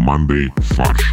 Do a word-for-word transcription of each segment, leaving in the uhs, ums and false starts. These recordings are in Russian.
командой «Фарш».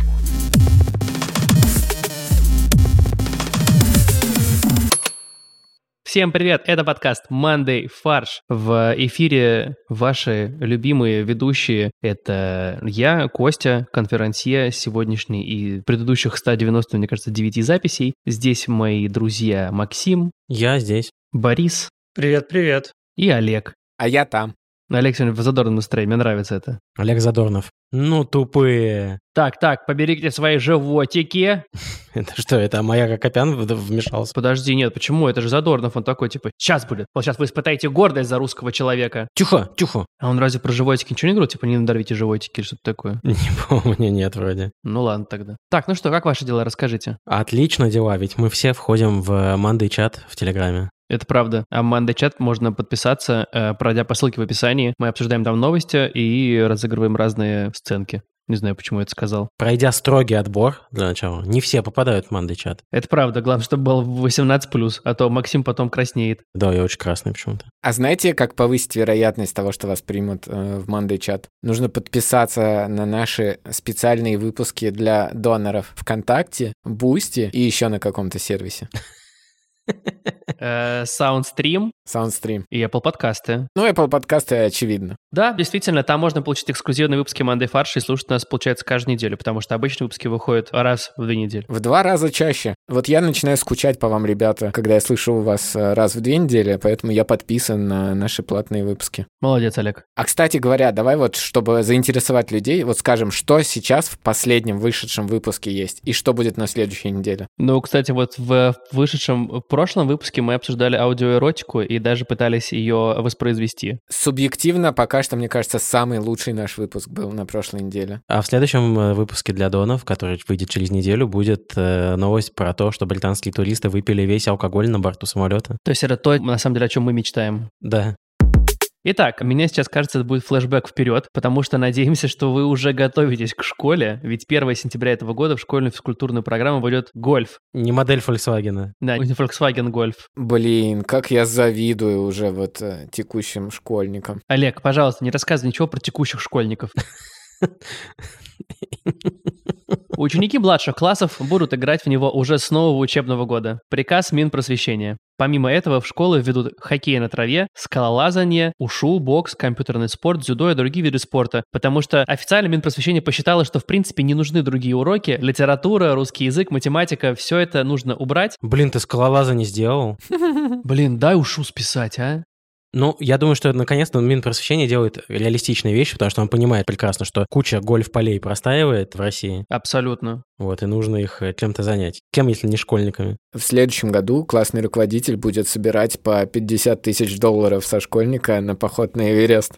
Всем привет, это подкаст Monday Фарш. В эфире ваши любимые ведущие. Это я, Костя, конферансье сегодняшний и предыдущих ста девяноста, мне кажется, девяти записей. Здесь мои друзья Максим. Я здесь. Борис. Привет-привет. И Олег. А я там. Олег сегодня в задорном настроении, мне нравится это. Олег Задорнов. Ну, тупые. Так, так, поберегите свои животики. Это что, это Майя Акопян вмешался? Подожди, нет, почему? Это же Задорнов, он такой, типа, сейчас будет. Вот сейчас вы испытаете гордость за русского человека. Тихо, тихо. А он разве про животики ничего не говорил? Типа, не надорвите животики или что-то такое? Не помню, нет, вроде. Ну ладно тогда. Так, ну что, как ваши дела? Расскажите. Отлично дела, ведь мы все входим в Monday чат в Телеграме. Это правда. А в Monday чат можно подписаться, пройдя по ссылке в описании. Мы обсуждаем там новости и разыгрываем разные сценки. Не знаю, почему я это сказал. Пройдя строгий отбор, для начала, не все попадают в Monday чат. Это правда. Главное, чтобы был восемнадцать плюс, а то Максим потом краснеет. Да, я очень красный почему-то. А знаете, как повысить вероятность того, что вас примут э, в Monday чат? Нужно подписаться на наши специальные выпуски для доноров ВКонтакте, Бусти и еще на каком-то сервисе. Soundstream Soundstream. и Apple подкасты. Ну, Apple подкасты очевидно. Да, действительно, там можно получить эксклюзивные выпуски Monday Фарш и слушать нас, получается, каждую неделю, потому что обычные выпуски выходят раз в две недели. В два раза чаще. Вот я начинаю скучать по вам, ребята, когда я слышу вас раз в две недели, поэтому я подписан на наши платные выпуски. Молодец, Олег. А, кстати говоря, давай вот, чтобы заинтересовать людей, вот скажем, что сейчас в последнем вышедшем выпуске есть и что будет на следующей неделе. Ну, кстати, вот в вышедшем в прошлом выпуске мы обсуждали аудиоэротику и даже пытались ее воспроизвести. Субъективно, пока что, мне кажется, самый лучший наш выпуск был на прошлой неделе. А в следующем выпуске для донов, который выйдет через неделю, будет э, новость про то, что британские туристы выпили весь алкоголь на борту самолета. То есть это то, на самом деле, о чем мы мечтаем. Да. Итак, мне сейчас кажется, это будет флешбэк вперед, потому что надеемся, что вы уже готовитесь к школе, ведь первого сентября этого года в школьную физкультурную программу войдет гольф. Не модель Volkswagen. Да, не Volkswagen Гольф. Блин, как я завидую уже вот э, текущим школьникам. Олег, пожалуйста, не рассказывай ничего про текущих школьников. Ученики младших классов будут играть в него уже с нового учебного года. Приказ Минпросвещения. Помимо этого в школы введут хоккей на траве, скалолазание, ушу, бокс, компьютерный спорт, дзюдо и другие виды спорта. Потому что официально Минпросвещение посчитало, что в принципе не нужны другие уроки. Литература, русский язык, математика, все это нужно убрать. Блин, ты скалолаза не сделал? Блин, дай ушу списать, а? Ну, я думаю, что наконец-то Минпросвещение делает реалистичные вещи, потому что он понимает прекрасно, что куча гольф-полей простаивает в России. Абсолютно. Вот, и нужно их чем-то занять. Кем, если не школьниками? В следующем году классный руководитель будет собирать по пятьдесят тысяч долларов со школьника на поход на Эверест.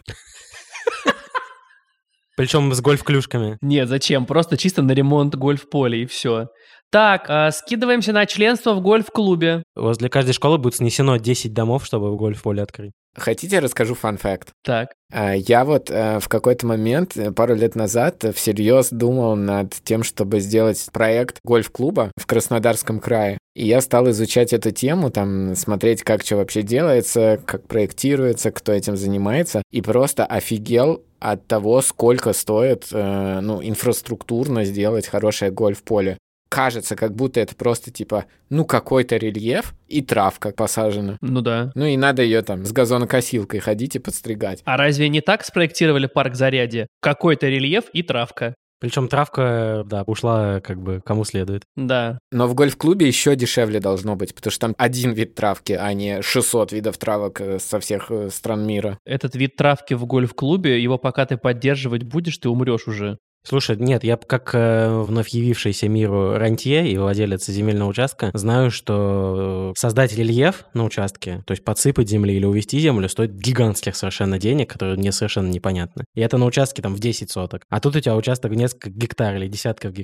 Причем с гольф-клюшками. Нет, зачем? Просто чисто на ремонт гольф-поля и все. Так, а, скидываемся на членство в гольф-клубе. Возле каждой школы будет снесено десять домов, чтобы гольф-поле открыть. Хотите, расскажу фан-факт? Так. Я вот в какой-то момент, пару лет назад, всерьез думал над тем, чтобы сделать проект гольф-клуба в Краснодарском крае. И я стал изучать эту тему, там, смотреть, как что вообще делается, как проектируется, кто этим занимается. И просто офигел от того, сколько стоит, э, ну, инфраструктурно сделать хорошее гольф-поле. Кажется, как будто это просто типа, ну, какой-то рельеф и травка посажена. Ну да. Ну и надо ее там с газонокосилкой ходить и подстригать. А разве не так спроектировали парк Зарядье? Какой-то рельеф и травка. Причем травка, да, ушла как бы кому следует. Да. Но в гольф-клубе еще дешевле должно быть, потому что там один вид травки, а не шестьсот видов травок со всех стран мира. Этот вид травки в гольф-клубе, его пока ты поддерживать будешь, ты умрешь уже. Слушай, нет, я как э, вновь явившийся миру рантье и владелец земельного участка знаю, что создать рельеф на участке, то есть подсыпать земли или увести землю, стоит гигантских совершенно денег, которые мне совершенно непонятны. И это на участке там в десять соток. А тут у тебя участок в несколько гектар или десятков гектар.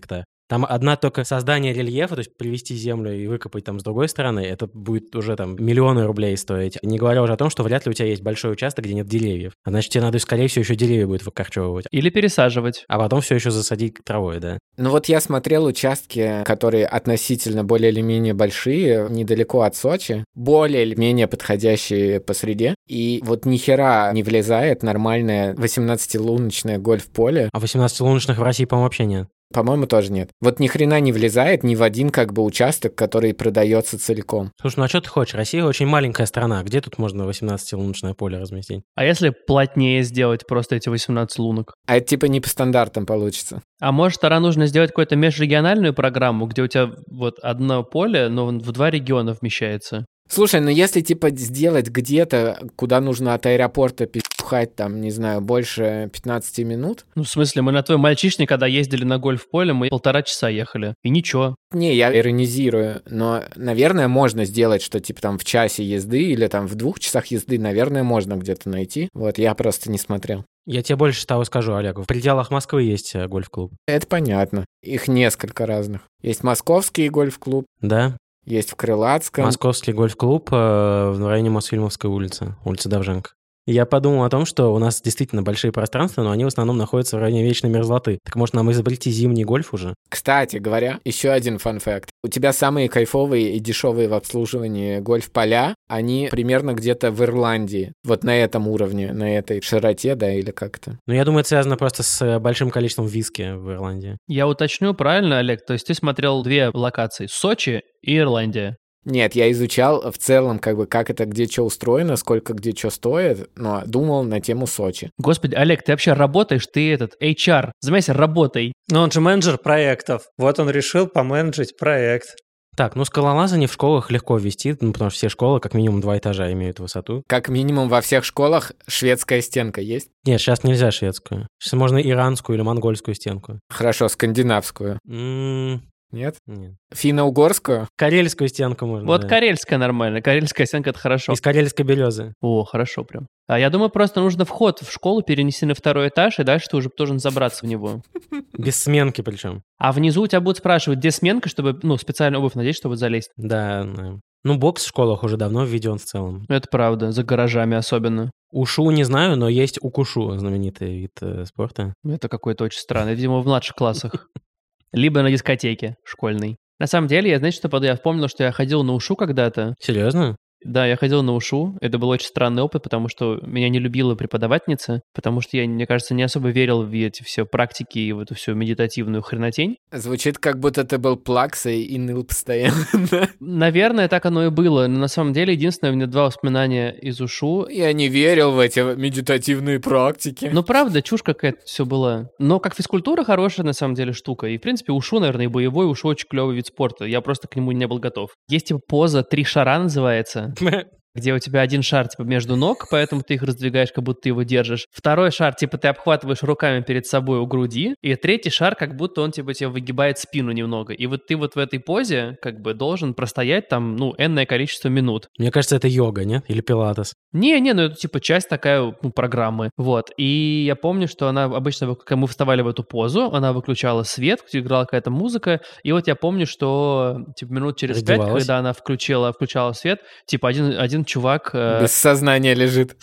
Там одна только создание рельефа, то есть привести землю и выкопать там с другой стороны, это будет уже там миллионы рублей стоить. Не говоря уже о том, что вряд ли у тебя есть большой участок, где нет деревьев. А значит, тебе надо, скорее всего, еще деревья будет выкорчевывать. Или пересаживать. А потом все еще засадить травой, да. Ну вот я смотрел участки, которые относительно более или менее большие, недалеко от Сочи, более или менее подходящие по среде, и вот ни хера не влезает нормальное восемнадцатилуночное гольф-поле. А восемнадцатилуночных в России, по-моему, вообще нет. По-моему, тоже нет. Вот ни хрена не влезает ни в один как бы участок, который продается целиком. Слушай, ну а что ты хочешь? Россия очень маленькая страна. Где тут можно восемнадцатилуночное поле разместить? А если плотнее сделать просто эти восемнадцать лунок? А это типа не по стандартам получится. А может, тогда нужно сделать какую-то межрегиональную программу, где у тебя вот одно поле, но в два региона вмещается? Слушай, ну если типа сделать где-то, куда нужно от аэропорта пихать там, не знаю, больше пятнадцать минут. Ну, в смысле, мы на твой мальчишник, когда ездили на гольф-поле, мы полтора часа ехали. И ничего. Не, я иронизирую, но, наверное, можно сделать, что типа там в часе езды или там в двух часах езды, наверное, можно где-то найти. Вот, я просто не смотрел. Я тебе больше того скажу, Олег. В пределах Москвы есть гольф-клуб. Это понятно. Их несколько разных. Есть московский гольф-клуб. Да. Есть в Крылатском. Московский гольф-клуб э, в районе Мосфильмовской улицы, улица Довженко. Я подумал о том, что у нас действительно большие пространства, но они в основном находятся в районе вечной мерзлоты. Так может нам изобрести зимний гольф уже? Кстати говоря, еще один фан-факт. У тебя самые кайфовые и дешевые в обслуживании гольф-поля, они примерно где-то в Ирландии. Вот на этом уровне, на этой широте, да, или как-то. Ну, я думаю, это связано просто с большим количеством виски в Ирландии. Я уточню правильно, Олег? То есть ты смотрел две локации — Сочи и Ирландия? Нет, я изучал в целом, как бы, как это где что устроено, сколько где что стоит, но думал на тему Сочи. Господи, Олег, ты вообще работаешь? Ты этот, эйч ар. Занимайся работой. Но он же менеджер проектов. Вот он решил поменеджить проект. Так, ну скалолазание в школах легко ввести, ну, потому что все школы как минимум два этажа имеют высоту. Как минимум во всех школах шведская стенка есть? Нет, сейчас нельзя шведскую. Сейчас можно иранскую или монгольскую стенку. Хорошо, скандинавскую. М-м- Нет? Нет. Финно-угорскую? Карельскую стенку можно. Вот да. карельская нормально. Карельская стенка — это хорошо. Из карельской березы. О, хорошо прям. А я думаю, просто нужно вход в школу перенести на второй этаж, и дальше ты уже должен забраться в него. Без сменки причем. А внизу у тебя будут спрашивать, где сменка, чтобы, ну, специальную обувь надеть, чтобы залезть. Да, да. Ну, бокс в школах уже давно введен в целом. Это правда, за гаражами особенно. Ушу не знаю, но есть укушу, знаменитый вид э, спорта. Это какой-то очень странный. Видимо, в младших классах. Либо на дискотеке школьной. На самом деле, я, знаете, что я вспомнил, что я ходил на ушу когда-то. Серьезно? Да, я ходил на ушу. Это был очень странный опыт, потому что меня не любила преподавательница, потому что я, мне кажется, не особо верил в эти все практики и в эту всю медитативную хренотень. Звучит, как будто ты был плаксой и ныл постоянно. Наверное, так оно и было. Но на самом деле, единственное, у меня два воспоминания из ушу. Я не верил в эти медитативные практики. Ну, правда, чушь какая-то все была. Но как физкультура хорошая, на самом деле, штука. И, в принципе, ушу, наверное, и боевой ушу очень клевый вид спорта. Я просто к нему не был готов. Есть, типа, поза «Три шара» называется. Где у тебя один шар, типа, между ног, поэтому ты их раздвигаешь, как будто ты его держишь. Второй шар, типа, ты обхватываешь руками перед собой у груди. И третий шар, как будто он, типа, тебе выгибает спину немного. И вот ты вот в этой позе, как бы, должен простоять там, ну, энное количество минут. Мне кажется, это йога, нет? Или пилатес? Не-не, ну, это, типа, часть такая, ну, программы. Вот. И я помню, что она обычно, когда мы вставали в эту позу, она выключала свет, играла какая-то музыка. И вот я помню, что, типа, минут через пять, когда она включила, включала свет, типа, один, один чувак... Э... Без сознания лежит.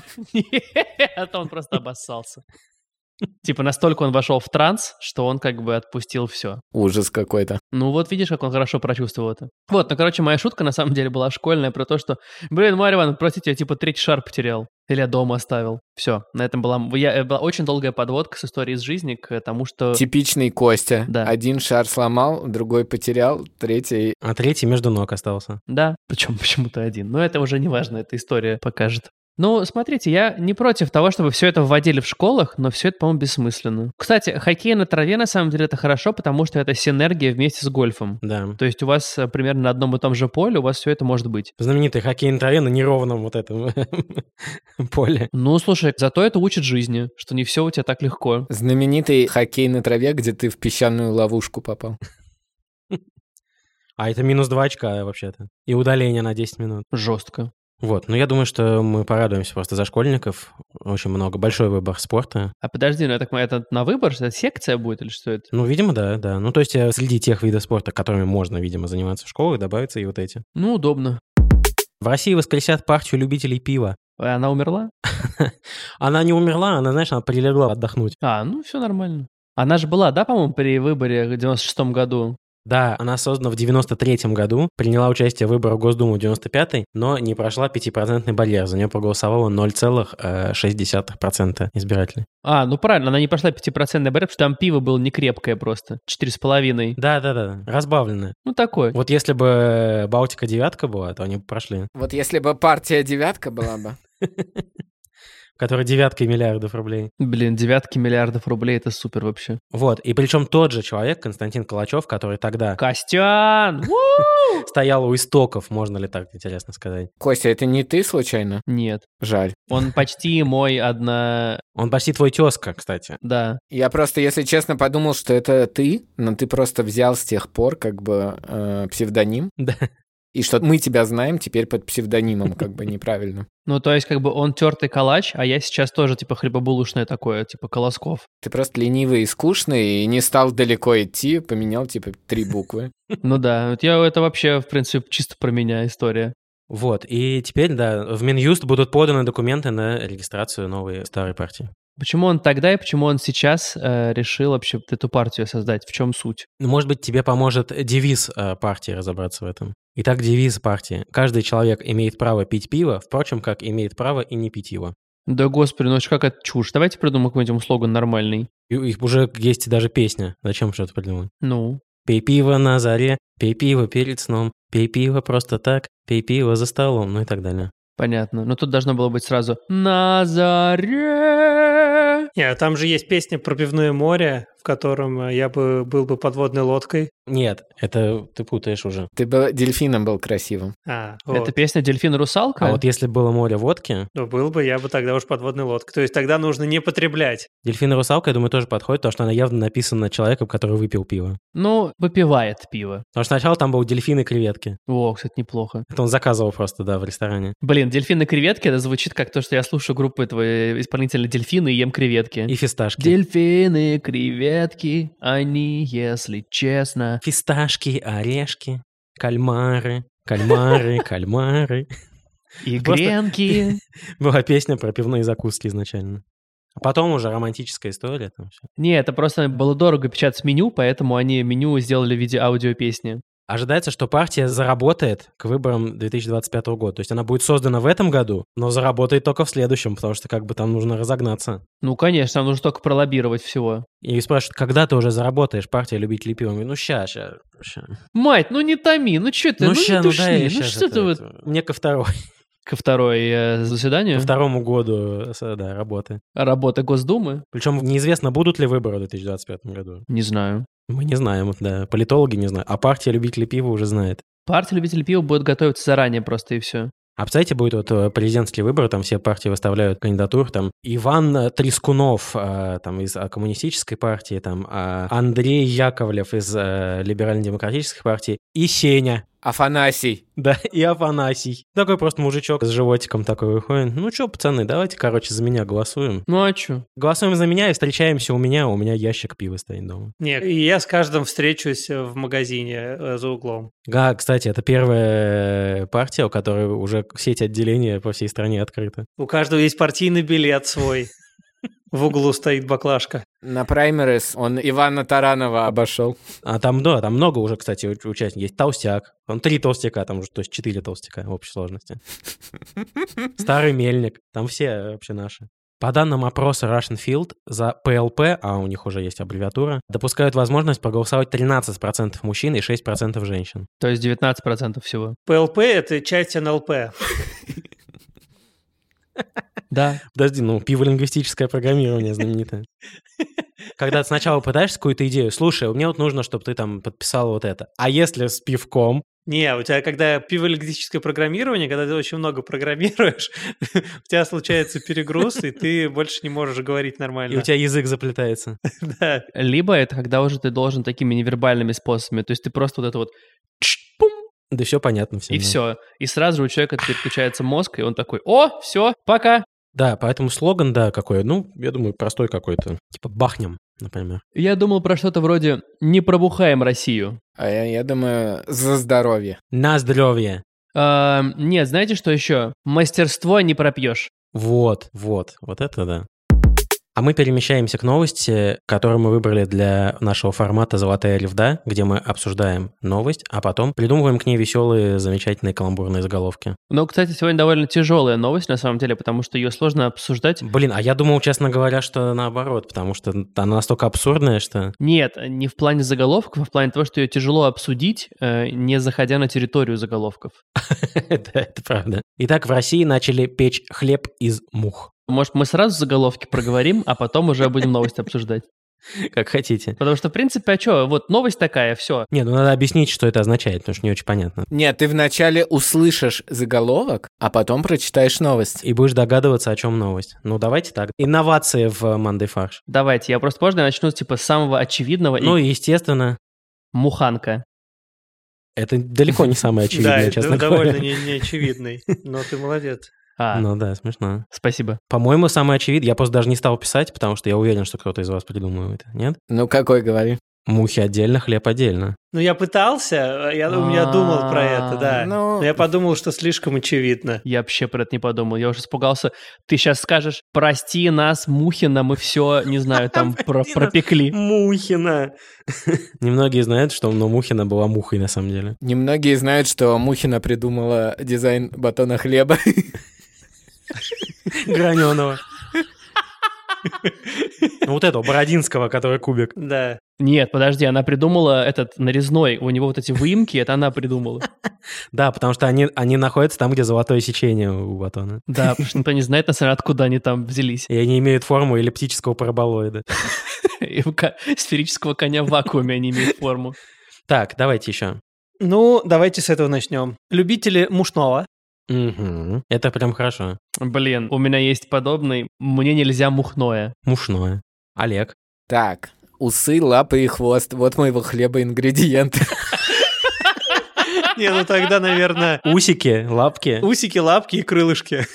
Нет, он просто обоссался. Типа настолько он вошел в транс, что он как бы отпустил все. Ужас какой-то. Ну вот видишь, как он хорошо прочувствовал это. Вот, ну короче, моя шутка на самом деле была школьная про то, что, блин, Марья Ивановна, простите, я типа третий шар потерял. Или я дома оставил. Все, на этом была, я, была очень долгая подводка с историей из жизни к тому, что... Типичный Костя. Да. Один шар сломал, другой потерял, третий... А третий между ног остался. Да, причем почему-то один. Но это уже не важно, эта история покажет. Ну, смотрите, я не против того, чтобы все это вводили в школах, но все это, по-моему, бессмысленно. Кстати, хоккей на траве, на самом деле, это хорошо, потому что это синергия вместе с гольфом. Да. То есть у вас примерно на одном и том же поле у вас все это может быть. Знаменитый хоккей на траве на неровном вот этом поле. Ну, слушай, зато это учит жизни, что не все у тебя так легко. Знаменитый хоккей на траве, где ты в песчаную ловушку попал. А это минус два очка вообще-то. И удаление на десять минут. Жестко. Вот, ну я думаю, что мы порадуемся просто за школьников. Очень много, большой выбор спорта. А подожди, ну я так понимаю, это на выбор? Это секция будет или что это? Ну, видимо, да, да. Ну, то есть э, среди тех видов спорта, которыми можно, видимо, заниматься в школах, добавятся и вот эти. Ну, удобно. В России воскресят партию любителей пива. А она умерла? Она не умерла, она, знаешь, она прилегла отдохнуть. А, ну все нормально. Она же была, да, по-моему, при выборе в девяносто шестом году? Да, она создана в девяносто третьем году, приняла участие в выборах в Госдуму в девяносто пятом, но не прошла пятипроцентный барьер. За нее проголосовало ноль целых шесть десятых процента избирателей. А, ну правильно, она не прошла пятипроцентный барьер, потому что там пиво было не крепкое просто, четыре с половиной. Да-да-да, разбавленное. Ну такое. Вот если бы Балтика девятка была, то они бы прошли. Вот если бы партия девятка была бы. Которая девяткой миллиардов рублей. Блин, девятки миллиардов рублей, это супер вообще. Вот, и причем тот же человек, Константин Калачев, который тогда Костян! стоял у истоков, можно ли так интересно сказать. Костя, это не ты случайно? Нет. Жаль. Он почти мой одна... Он почти твой тезка, кстати. Да. Я просто, если честно, подумал, что это ты, но ты просто взял с тех пор как бы э, псевдоним. Да. И что мы тебя знаем теперь под псевдонимом, как бы неправильно. Ну, то есть, как бы он тертый калач, а я сейчас тоже, типа, хлебобулочное такое, типа, Колосков. Ты просто ленивый и скучный, и не стал далеко идти, поменял, типа, три буквы. Ну да, вот я это вообще, в принципе, чисто про меня история. Вот, и теперь, да, в Минюст будут поданы документы на регистрацию новой старой партии. Почему он тогда и почему он сейчас э, решил вообще эту партию создать? В чем суть? Ну, может быть, тебе поможет девиз э, партии разобраться в этом. Итак, девиз партии. Каждый человек имеет право пить пиво, впрочем, как имеет право и не пить его. Да господи, ну как это чушь. Давайте придумаем какой-нибудь слоган нормальный. И, их уже есть даже песня. Зачем что-то придумать? Ну? Пей пиво на заре, пей пиво перед сном, пей пиво просто так, пей пиво за столом, ну и так далее. Понятно. Но тут должно было быть сразу «На заре». Не, там же есть песня про пивное море, в котором я бы был бы подводной лодкой. Нет, это ты путаешь уже. Ты бы дельфином был красивым. А, Это вот. песня «Дельфин-русалка»? А вот если было море водки, Ну, был бы, я бы тогда уж подводной лодкой. То есть тогда нужно не потреблять. дельфин и русалка, я думаю, тоже подходит, потому что она явно написана человеком, который выпил пиво. Ну, выпивает пиво. Потому что сначала там был дельфин и креветки. О, кстати, неплохо. Это он заказывал просто, да, в ресторане. Блин, «Дельфин и креветки» — это звучит как то, что я слушаю группу этого исполнителя «Дельфины» и ем креветки. И фисташки. Дельфины, креветки, они, если честно. Фисташки, орешки, кальмары, кальмары, кальмары. И Просто- гренки. Была песня про пивные закуски изначально. А потом уже романтическая история. Там всё. Не, это просто было дорого печатать меню, поэтому они меню сделали в виде аудиопесни. Ожидается, что партия заработает к выборам две тысячи двадцать пятого года. То есть она будет создана в этом году, но заработает только в следующем, потому что как бы там нужно разогнаться. Ну, конечно, нам нужно только пролоббировать всего. И спрашивают, когда ты уже заработаешь, партия любителей пива? Я говорю, ну ща, ща, ща. Мать, ну не томи, ну что ты, ну, ща, не душни, дай я ну щас что это- ты вот... это- Мне ко второй, Ко второй э, заседанию ко второму году с- да, работы. работы Госдумы? Причем неизвестно, будут ли выборы в две тысячи двадцать пятом году. Не знаю. Мы не знаем, да. Политологи не знают. А партия любителей пива уже знает. Партия любителей пива будет готовиться заранее просто и все. А представляете, будет вот э, президентские выборы, там все партии выставляют кандидатур, там Иван Трескунов э, там, из э, коммунистической партии, там э, Андрей Яковлев из э, либерально-демократической партии и Сеня. Афанасий. Да, и Афанасий. Такой просто мужичок с животиком такой выходит. Ну что, пацаны, давайте, короче, за меня голосуем. Ну а чё? Голосуем за меня и встречаемся у меня. У меня ящик пива стоит дома. Нет, и я с каждым встречусь в магазине э, за углом. Да, кстати, это первая партия, у которой уже сеть отделения по всей стране открыта. У каждого есть партийный билет свой. В углу стоит баклажка. На праймерис он Ивана Таранова обошел. А там, да, там много уже, кстати, уч- участников. Есть толстяк. Там три толстяка, там уже, то есть четыре толстяка в общей сложности. Старый мельник. Там все вообще наши. По данным опроса Russian Field, за пэ эл пэ, а у них уже есть аббревиатура, допускают возможность проголосовать тринадцать процентов мужчин и шесть процентов женщин. То есть девятнадцать процентов всего. пэ эл пэ – это часть эн эл пэ. Да. Подожди, ну, пиво-лингвистическое программирование знаменитое. Когда ты сначала пытаешься какую-то идею, слушай, мне вот нужно, чтобы ты там подписал вот это. А если с пивком? Не, у тебя когда пиволингвистическое программирование, когда ты очень много программируешь, у тебя случается перегруз, и ты больше не можешь говорить нормально. И у тебя язык заплетается. Да. Либо это когда уже ты должен такими невербальными способами. То есть ты просто вот это вот чш-пум, Да все понятно всем. И да. все. И сразу у человека переключается мозг, и он такой, о, все, пока. Да, поэтому слоган, да, какой, ну, я думаю, простой какой-то. Типа «бахнем», например. Я думал про что-то вроде «не пробухаем Россию». А я, я думаю, за здоровье. На здоровье. А, нет, знаете, что еще? Мастерство не пропьешь. Вот, вот, вот это да. А мы перемещаемся к новости, которую мы выбрали для нашего формата «Золотая ревда», где мы обсуждаем новость, а потом придумываем к ней веселые, замечательные каламбурные заголовки. Но, кстати, сегодня довольно тяжелая новость, на самом деле, потому что ее сложно обсуждать. Блин, а я думал, честно говоря, что наоборот, потому что она настолько абсурдная, что... Нет, не в плане заголовков, а в плане того, что ее тяжело обсудить, э, не заходя на территорию заголовков. Да, это правда. Итак, в России начали печь хлеб из мух. Может, мы сразу заголовки проговорим, а потом уже будем новость обсуждать? Как хотите. Потому что, в принципе, а что, вот новость такая, все. Не, ну надо объяснить, что это означает, потому что не очень понятно. Нет, ты вначале услышишь заголовок, а потом прочитаешь новость. И будешь догадываться, о чем новость. Ну, давайте так. Инновации в Monday Фарш. Давайте, я просто можно я начну типа с самого очевидного. Ну, и... и, естественно, Муханка. это далеко не самое Да, очевидное, это честно довольно говоря. не- неочевидный, но ты молодец. А, Ну да, смешно. спасибо. По-моему, самое очевидное, я просто даже не стал писать, потому что я уверен, что кто-то из вас придумал это. Нет? Ну, какой говори? Мухи отдельно, хлеб отдельно. Ну, я пытался, я, у меня думал про это, да. Ну- Но я подумал, что слишком очевидно. Я вообще про это не подумал. Я уже испугался. Ты сейчас скажешь, прости нас, Мухина, мы все, не знаю, там про- Прости нас. пропекли. Мухина. Немногие знают, что но Мухина была мухой на самом деле. Немногие знают, что Мухина придумала дизайн батона хлеба. Граненого. Ну, вот этого, Бородинского, который кубик. Да. Нет, подожди, она придумала этот нарезной. У него вот эти выемки, это она придумала. Да, потому что они, они находятся там, где золотое сечение у батона. Да, потому что никто не знает, на самом деле, откуда они там взялись. И они имеют форму эллиптического параболоида. И у ко- сферического коня в вакууме они имеют форму. Так, давайте еще. Ну, давайте с этого начнем. Любители мушного. Мгм. Это прям хорошо. Блин, у меня есть подобный. Мне нельзя мухное. Мушное. Олег. Так, усы, лапы и хвост. Вот моего хлеба ингредиенты. Не, ну тогда, наверное, Усики, лапки. усики, лапки и крылышки.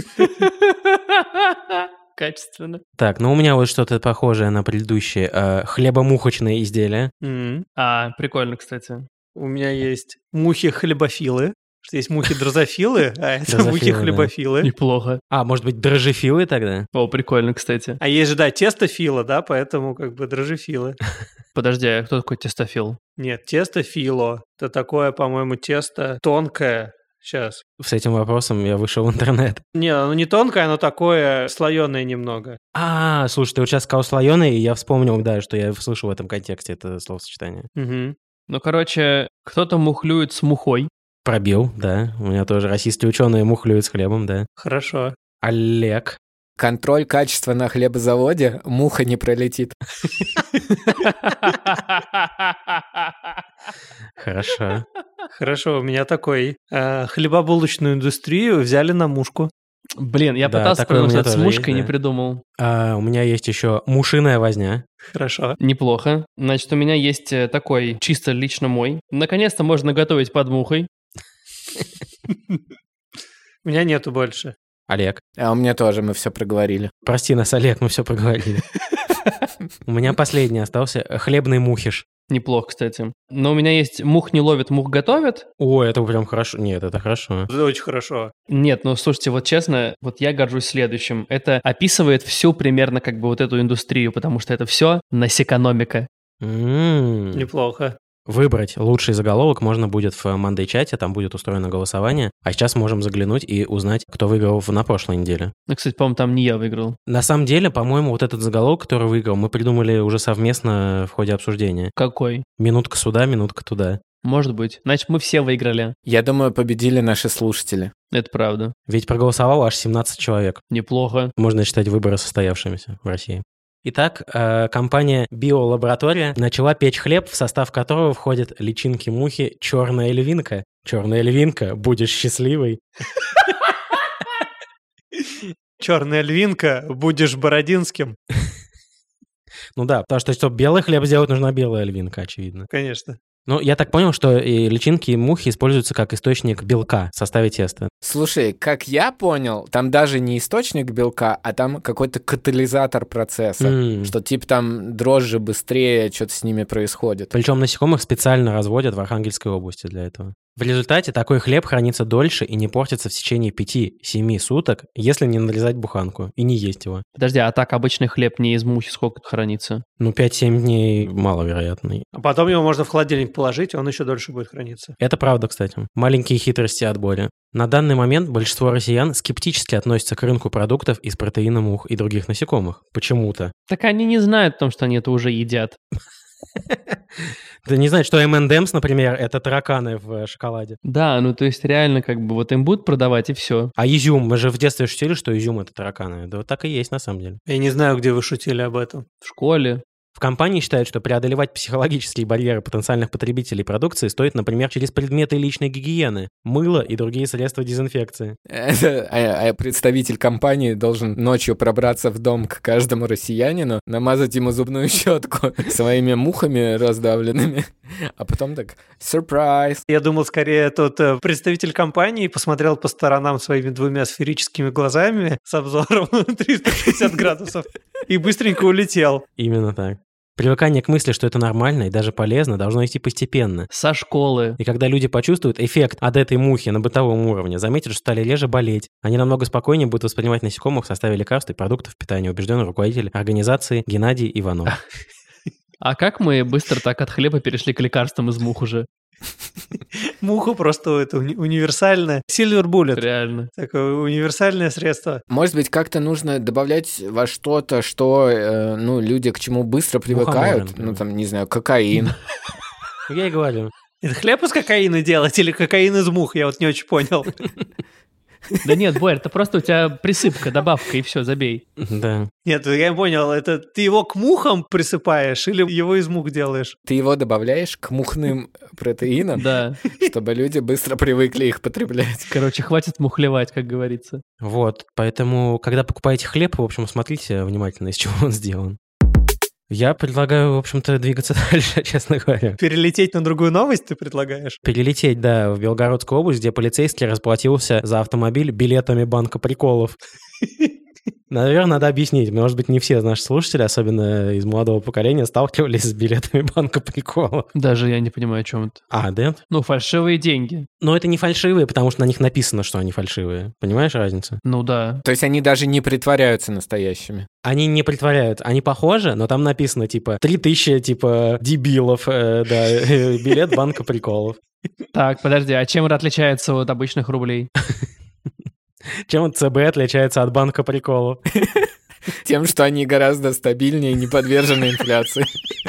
Качественно. Так, ну у меня вот что-то похожее на предыдущее. э, хлебомухочные изделия. М. А, прикольно, кстати. У меня есть мухи-хлебофилы. Что есть мухи-дрозофилы, а это Дрозофилы, мухи-хлебофилы. Неплохо. А, может быть, дрожжефилы тогда? О, прикольно, кстати. А есть же, да, тестофила, да, поэтому как бы дрожжефилы. Подожди, а кто такой тестофил? Нет, тестофило. Это такое, по-моему, тесто тонкое. Сейчас. С этим вопросом я вышел в интернет. Не, оно не тонкое, оно такое слоеное немного. А, слушай, ты вот сейчас сказал слоеный, и я вспомнил, да, что я слышал в этом контексте это словосочетание. Мгм. Ну, короче, кто-то мухлюет с мухой. Пробил, да. У меня тоже российские ученые мухлюют с хлебом, да. Хорошо. Олег. Контроль качества на хлебозаводе. Муха не пролетит. Хорошо. Хорошо, у меня такой. э, хлебобулочную индустрию взяли на мушку. Блин, я Да, пытался такое у меня придумать с тоже мушкой, есть, не да. придумал. А, у меня есть еще мушиная возня. Хорошо. Неплохо. Значит, у меня есть э, такой, чисто лично мой. Наконец-то можно готовить под мухой. У меня нету больше. Олег. А у меня тоже, мы все проговорили. Прости нас, Олег, мы все проговорили. У меня последний остался. Хлебный мухиш. Неплохо, кстати. Но у меня есть мух не ловит, мух готовит. О, это прям хорошо. Нет, это хорошо. Это очень хорошо. Нет, ну слушайте, вот честно, вот я горжусь следующим. Это описывает всю примерно как бы вот эту индустрию, потому что это все насекономика. М. Неплохо. Выбрать лучший заголовок можно будет в Monday-чате, там будет устроено голосование. А сейчас можем заглянуть и узнать, кто выиграл в- на прошлой неделе. Ну, кстати, по-моему, там не я выиграл. На самом деле, по-моему, вот этот заголовок, который выиграл, мы придумали уже совместно в ходе обсуждения. Какой? Минутка сюда, минутка туда. Может быть. Значит, мы все выиграли. Я думаю, победили наши слушатели. Это правда. Ведь проголосовало аж семнадцать человек. Неплохо. Можно считать выборы состоявшимися в России. Итак, э, компания Биолаборатория начала печь хлеб, в состав которого входят личинки мухи «Черная львинка». «Черная львинка, будешь счастливой». Черная львинка, будешь бородинским. Ну да, потому что, чтобы белый хлеб сделать, нужна белая львинка, очевидно. Конечно. Ну, я так понял, что и личинки, и мухи используются как источник белка в составе теста. Слушай, как я понял, там даже не источник белка, а там какой-то катализатор процесса, Mm. что типа там дрожжи быстрее, что-то с ними происходит. Причем насекомых специально разводят в Архангельской области для этого. В результате такой хлеб хранится дольше и не портится в течение пяти-семи суток, если не нарезать буханку и не есть его. Подожди, а так обычный хлеб не из мухи сколько хранится? Ну, пять-семь дней маловероятно. А потом его можно в холодильник положить, и он еще дольше будет храниться. Это правда, кстати. Маленькие хитрости отбора. На данный момент большинство россиян скептически относятся к рынку продуктов из протеина мух и других насекомых. Почему-то. Так они не знают о том, что они это уже едят. Ты не знаешь, что эм энд эмс, например, это тараканы в шоколаде. Да, ну то есть реально как бы вот им будут продавать и все. А изюм? Мы же в детстве шутили, что изюм — это тараканы. Да вот так и есть на самом деле. Я не знаю, где вы шутили об этом. В школе. В компании считают, что преодолевать психологические барьеры потенциальных потребителей продукции стоит, например, через предметы личной гигиены, мыло и другие средства дезинфекции. А представитель компании должен ночью пробраться в дом к каждому россиянину, намазать ему зубную щетку своими мухами раздавленными, а потом так «сюрприз». Я думал, скорее, тот э, представитель компании посмотрел по сторонам своими двумя сферическими глазами с обзором триста шестьдесят градусов и быстренько улетел. Именно так. Привыкание к мысли, что это нормально и даже полезно, должно идти постепенно. Со школы. И когда люди почувствуют эффект от этой мухи на бытовом уровне, заметят, что стали реже болеть, они намного спокойнее будут воспринимать насекомых в составе лекарств и продуктов питания, убежден руководитель организации Геннадий Иванов. А как мы быстро так от хлеба перешли к лекарствам из мух уже? Муха просто это уни- универсальное. Silver Bullet. Реально. Такое универсальное средство. Может быть, как-то нужно добавлять во что-то, что э, ну, люди к чему быстро привыкают. например. Ну, там, не знаю, кокаин. Я и говорю. Это хлеб из кокаина делать или кокаин из мух? Я вот не очень понял. Да нет, Борь, это просто у тебя присыпка, добавка, и все, забей. Да. Нет, я не понял, это ты его к мухам присыпаешь или его из мух делаешь? Ты его добавляешь к мухным протеинам, Да. чтобы люди быстро привыкли их потреблять. Короче, хватит мухлевать, как говорится. Вот, поэтому, когда покупаете хлеб, в общем, смотрите внимательно, из чего он сделан. Я предлагаю, в общем-то, двигаться дальше, честно говоря. Перелететь на другую новость ты предлагаешь? Перелететь, да, в Белгородскую область, где полицейский расплатился за автомобиль билетами банка приколов. Наверное, надо объяснить. Может быть, не все наши слушатели, особенно из молодого поколения, сталкивались с билетами банка приколов. Даже я не понимаю, о чем это. А, да? Ну, фальшивые деньги. Но это не фальшивые, потому что на них написано, что они фальшивые. Понимаешь разницу? Ну да. То есть они даже не притворяются настоящими. Они не притворяют, они похожи, но там написано, типа, три тысячи, типа, дебилов, э, да, э, билет банка приколов. Так, подожди, а чем это отличается от обычных рублей? Чем ЦБ отличается от банка приколов? Тем, что они гораздо стабильнее и не подвержены инфляции.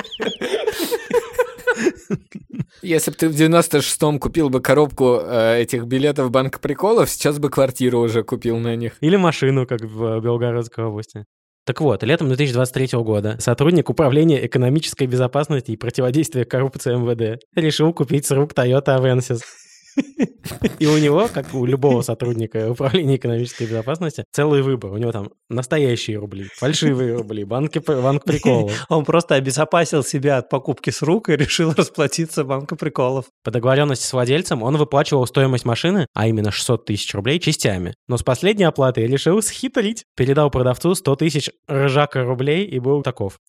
Если бы ты в девяносто шестом купил бы коробку э, этих билетов банка приколов, сейчас бы квартиру уже купил на них. Или машину, как в Белгородской области. Так вот, летом две тысячи двадцать третьего года сотрудник Управления экономической безопасности и противодействия коррупции эм вэ дэ решил купить с рук Toyota Avensis. И у него, как у любого сотрудника Управления экономической безопасности, целый выбор. У него там настоящие рубли, фальшивые рубли, банки, банк приколов. Он просто обезопасил себя от покупки с рук и решил расплатиться банку приколов. По договоренности с владельцем он выплачивал стоимость машины, а именно шестьсот тысяч рублей, частями. Но с последней оплатой решил схитрить. Передал продавцу сто тысяч ржака рублей и был таков.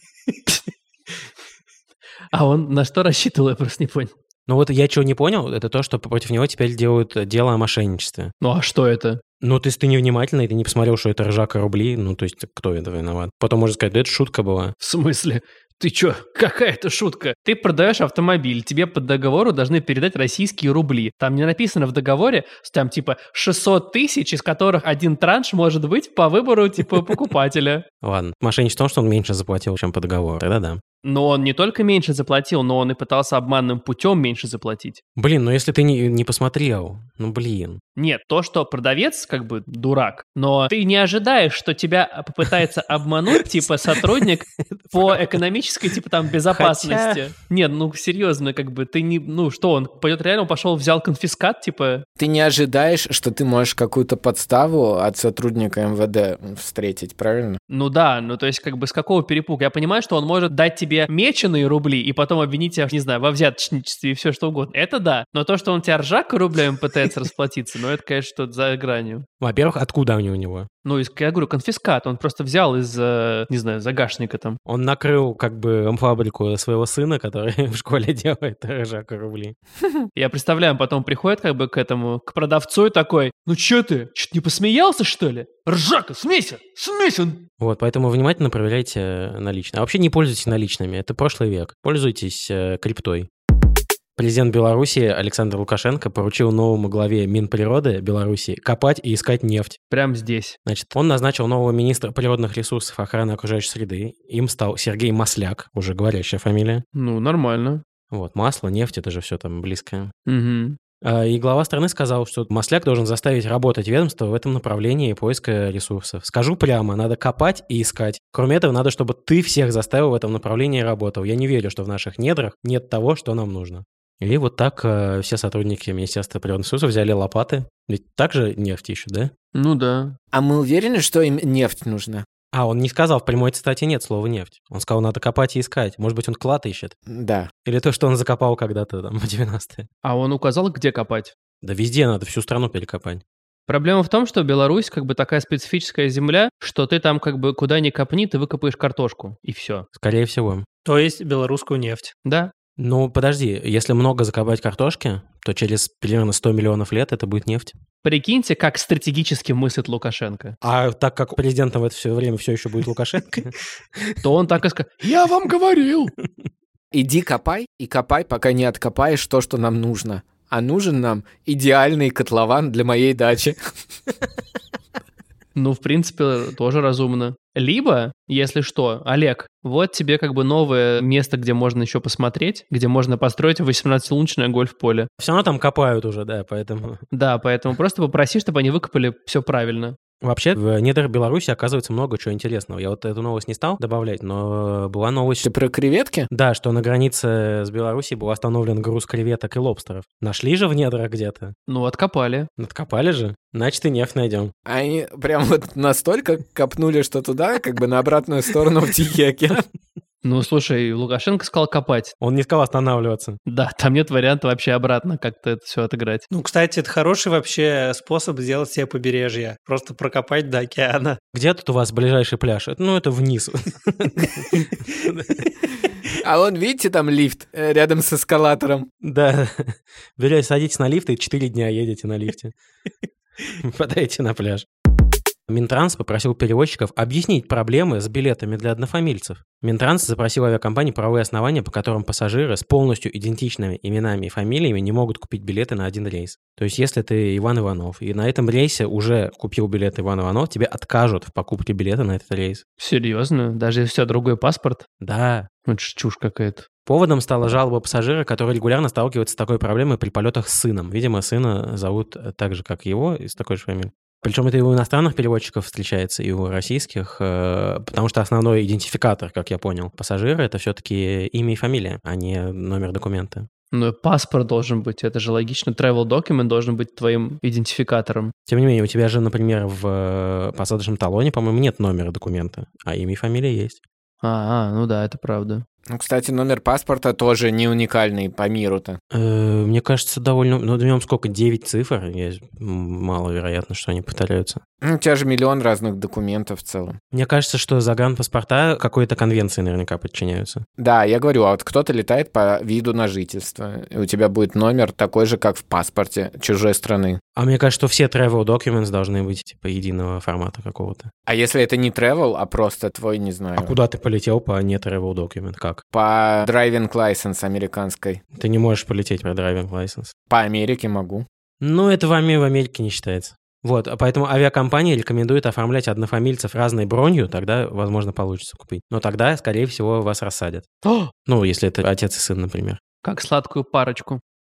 А он на что рассчитывал, я просто не понял. Ну вот я чего не понял, это то, что против него теперь делают дело о мошенничестве. Ну а что это? Ну, то есть ты невнимательный, ты не посмотрел, что это ржака рубли, ну, то есть кто это виноват? Потом можно сказать, да это шутка была. В смысле? Ты чё? Какая это шутка? Ты продаешь автомобиль, тебе по договору должны передать российские рубли. Там не написано в договоре, что там типа шестьсот тысяч, из которых один транш может быть по выбору типа покупателя. Ладно, мошенничество в том, что он меньше заплатил, чем по договору, тогда да. Но он не только меньше заплатил, но он и пытался обманным путем меньше заплатить. Блин, ну если ты не, не посмотрел, ну блин. Нет, то, что продавец как бы дурак, но ты не ожидаешь, что тебя попытается обмануть, типа, сотрудник по экономической, типа, там, безопасности. Нет, ну, серьезно, как бы, ты не, ну, что, он пойдет реально, он пошел, взял конфискат, типа... Ты не ожидаешь, что ты можешь какую-то подставу от сотрудника эм вэ дэ встретить, правильно? Ну да, ну, то есть, как бы, с какого перепуга? Я понимаю, что он может дать тебе меченые рубли и потом обвинить тебя, не знаю, во взяточничестве и все что угодно. Это да, но то, что он тебя ржака рублями пытается расплатиться, ну, это, конечно, что-то за гранью. Во-первых, откуда они у него? Ну, из, я говорю, конфискат. Он просто взял из, э, не знаю, загашника там. Он накрыл как бы фабрику своего сына, который в школе делает ржака рубли. Я представляю, потом приходит как бы к этому, к продавцу и такой, ну чё ты, чё-то не посмеялся, что ли? Ржака, смейся, смейся! Вот, поэтому внимательно проверяйте наличные. А вообще не пользуйтесь наличными, это прошлый век. Пользуйтесь э, криптой. Президент Беларуси Александр Лукашенко поручил новому главе Минприроды Беларуси копать и искать нефть. Прямо здесь. Значит, он назначил нового министра природных ресурсов и охраны окружающей среды. Им стал Сергей Масляк, уже говорящая фамилия. Ну, нормально. Вот, масло, нефть, это же все там близкое. Угу. И глава страны сказал, что Масляк должен заставить работать ведомство в этом направлении поиска ресурсов. Скажу прямо, надо копать и искать. Кроме этого, надо, чтобы ты всех заставил в этом направлении работал. Я не верю, что в наших недрах нет того, что нам нужно. И вот так э, все сотрудники Министерства природных ресурсов взяли лопаты. Ведь также нефть ищут, да? Ну да. А мы уверены, что им нефть нужна? А, он не сказал, в прямой цитате нет слова «нефть». Он сказал, надо копать и искать. Может быть, он клад ищет? Да. Или то, что он закопал когда-то там в девяностые. А он указал, где копать? Да везде надо всю страну перекопать. Проблема в том, что Беларусь как бы такая специфическая земля, что ты там как бы куда ни копни, ты выкопаешь картошку, и все. Скорее всего. То есть белорусскую нефть. Да. Ну, подожди, если много закопать картошки, то через примерно сто миллионов лет это будет нефть. Прикиньте, как стратегически мыслит Лукашенко. А так как президентом в это все время все еще будет Лукашенко, то он так и сказал, я вам говорил. Иди копай и копай, пока не откопаешь то, что нам нужно. А нужен нам идеальный котлован для моей дачи. Ну, в принципе, тоже разумно. Либо, если что, Олег, вот тебе как бы новое место, где можно еще посмотреть, где можно построить восемнадцатилунчное гольф-поле. Все равно там копают уже, да, поэтому... Да, поэтому просто попроси, чтобы они выкопали все правильно. Вообще, в недрах Беларуси оказывается много чего интересного. Я вот эту новость не стал добавлять, но была новость... Ты про креветки? Да, что на границе с Белоруссией был остановлен груз креветок и лобстеров. Нашли же в недрах где-то? Ну, откопали. Откопали же? Значит, и нефть найдем. Они прям вот настолько копнули, что туда, как бы на обратную сторону в Тихий океан. Ну, слушай, Лукашенко сказал копать. Он не сказал останавливаться. Да, там нет варианта вообще обратно как-то это все отыграть. Ну, кстати, это хороший вообще способ сделать себе побережье. Просто прокопать до океана. Где тут у вас ближайший пляж? Ну, это вниз. А вон, видите, там лифт рядом с эскалатором. Да. Берете, садитесь на лифт и четыре дня едете на лифте. Попадаете на пляж. Минтранс попросил перевозчиков объяснить проблемы с билетами для однофамильцев. Минтранс запросил авиакомпании правовые основания, по которым пассажиры с полностью идентичными именами и фамилиями не могут купить билеты на один рейс. То есть, если ты Иван Иванов, и на этом рейсе уже купил билет Иван Иванов, тебе откажут в покупке билета на этот рейс. Серьезно? Даже если у тебя другой паспорт? Да. Это ж чушь какая-то. Поводом стала жалоба пассажира, который регулярно сталкивается с такой проблемой при полетах с сыном. Видимо, сына зовут так же, как его, из такой же фамилии. Причем это и у иностранных переводчиков встречается, и у российских, потому что основной идентификатор, как я понял, пассажира — это все-таки имя и фамилия, а не номер документа. Ну, паспорт должен быть, это же логично. Travel document должен быть твоим идентификатором. Тем не менее, у тебя же, например, в посадочном талоне, по-моему, нет номера документа, а имя и фамилия есть. А, ну да, это правда. Ну, кстати, номер паспорта тоже не уникальный по миру-то. Э, мне кажется, довольно... Ну, в нем сколько? девять цифр? Есть маловероятно, что они повторяются. Ну, у тебя же миллион разных документов в целом. Мне кажется, что загранпаспорта какой-то конвенции наверняка подчиняются. Да, я говорю, а вот кто-то летает по виду на жительство, и у тебя будет номер такой же, как в паспорте чужой страны. А мне кажется, что все travel documents должны быть типа единого формата какого-то. А если это не travel, а просто твой, не знаю... А куда ты полетел по не travel document? Как? По driving license американской. Ты не можешь полететь по driving license. По Америке могу. Ну, это в Америке не считается. Вот, поэтому авиакомпании рекомендуют оформлять однофамильцев разной бронью, тогда, возможно, получится купить. Но тогда, скорее всего, вас рассадят. Ну, если это отец и сын, например. Как сладкую парочку.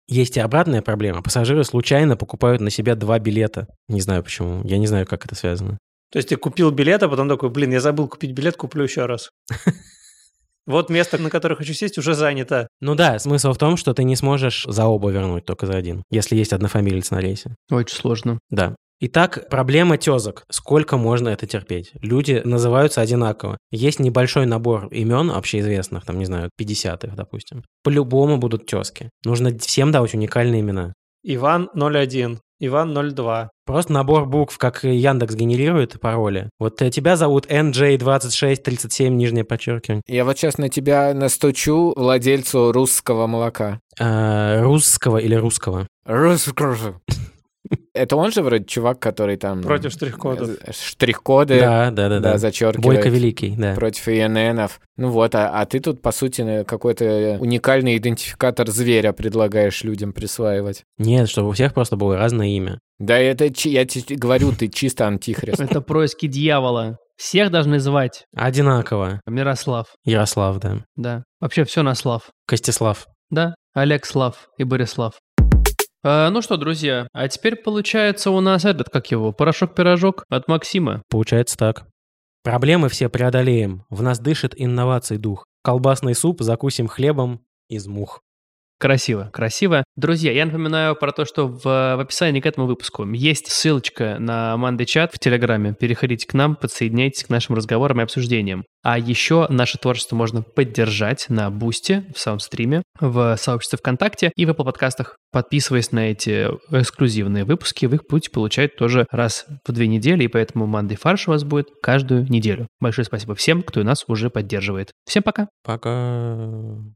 Есть и обратная проблема. Пассажиры случайно покупают на себя два билета. Не знаю почему. Я не знаю, как это связано. То есть ты купил билет, а потом такой, блин, я забыл купить билет, куплю еще раз. Вот место, на которое хочу сесть, уже занято. Ну да, смысл в том, что ты не сможешь за оба вернуть, только за один, если есть однофамилец на рейсе. Очень сложно. Да. Итак, проблема тезок. Сколько можно это терпеть? Люди называются одинаково. Есть небольшой набор имен общеизвестных, там, не знаю, пятьдесят их, допустим. По-любому будут тезки. Нужно всем давать уникальные имена. Иван ноль один, Иван ноль два. Просто набор букв, как Яндекс генерирует пароли. Вот тебя зовут эн джей двадцать шесть тридцать семь, нижнее подчеркивание. Я вот сейчас на тебя настучу, владельцу русского молока. А, русского или русского? Русского. Это он же вроде чувак, который там... Против штрих-кодов. Штрих-коды. Да, да, да. Да, зачеркивает. Бойко Великий, да. Против и эн энов. Ну вот, а, а ты тут, по сути, какой-то уникальный идентификатор зверя предлагаешь людям присваивать. Нет, чтобы у всех просто было разное имя. Да это, я тебе говорю, ты чисто антихрист. Это происки дьявола. Всех должны звать Одинаково. Мирослав. Ярослав, да. Да. Вообще все на Слав. Костислав. Да. Олег Слав и Борислав. А, ну что, друзья, а теперь получается у нас этот, как его, порошок-пирожок от Максима. Получается так. Проблемы все преодолеем. В нас дышит инноваций дух. Колбасный суп закусим хлебом из мух. Красиво, красиво. Друзья, я напоминаю про то, что в, в описании к этому выпуску есть ссылочка на Monday чат в Телеграме. Переходите к нам, подсоединяйтесь к нашим разговорам и обсуждениям. А еще наше творчество можно поддержать на Бусти, в саундстриме, в сообществе ВКонтакте и в Apple подкастах. Подписываясь на эти эксклюзивные выпуски, вы их будете получать тоже раз в две недели, и поэтому Monday фарш у вас будет каждую неделю. Большое спасибо всем, кто нас уже поддерживает. Всем пока! Пока.